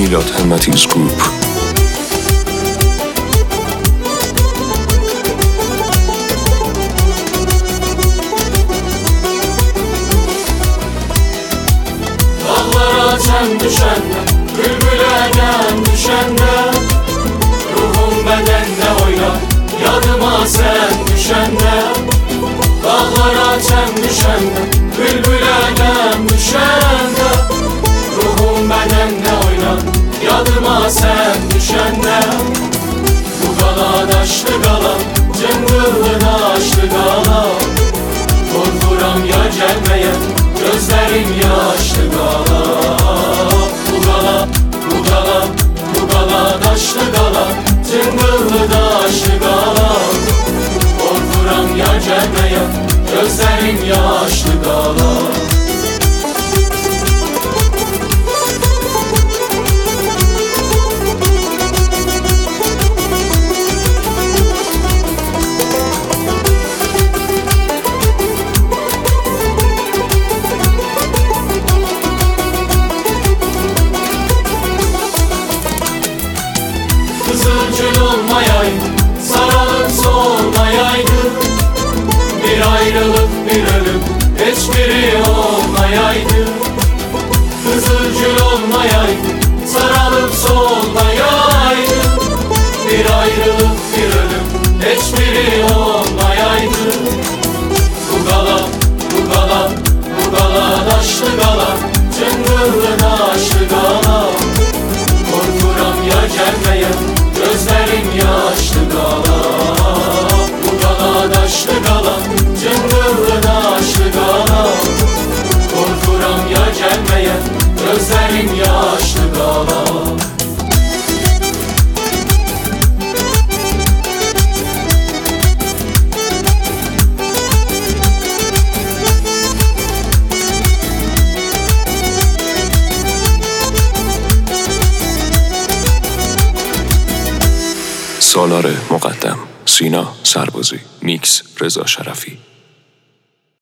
میلاد همتیز گروپ. Dağlara sen düşende, bülbüle dem düşende, ruhum bedende oynar, yadıma sen düşende. Dağlara sen düşende, bülbüle dem düşende, ruhum bedende oynar, yadıma sen düşende. Bu gala daşlı gala, cıngıllı daşlı gala, korkuram ya gelmeye, gözlerim yaşlı gala. Bu gala, bu gala, bu gala daşlı gala, cıngıllı daşlı gala, korkuram ya gelmeye, gözlerim yaşlı gala. Kızılcıl olmayaydı, sarılıp solmayaydı, bir ayrılık bir ölüm hiçbiri olmayaydı. Kızılcıl olmayaydı, sarılıp solmayaydı, bir ayrılık bir ölüm hiçbiri olmayaydı. Bu gala, bu gala, bu gala daşlı gala, cıngıllı daşlı gala, korkuram ya gelmeye, gözlerim yaşlı gala. Bu gala daşlı gala, cıngıllı daşlı gala, korkuram ya gelmeye, gözlerim yaşlı gala. سالار مقدم، سینا سربازی، میکس رضا شرفی.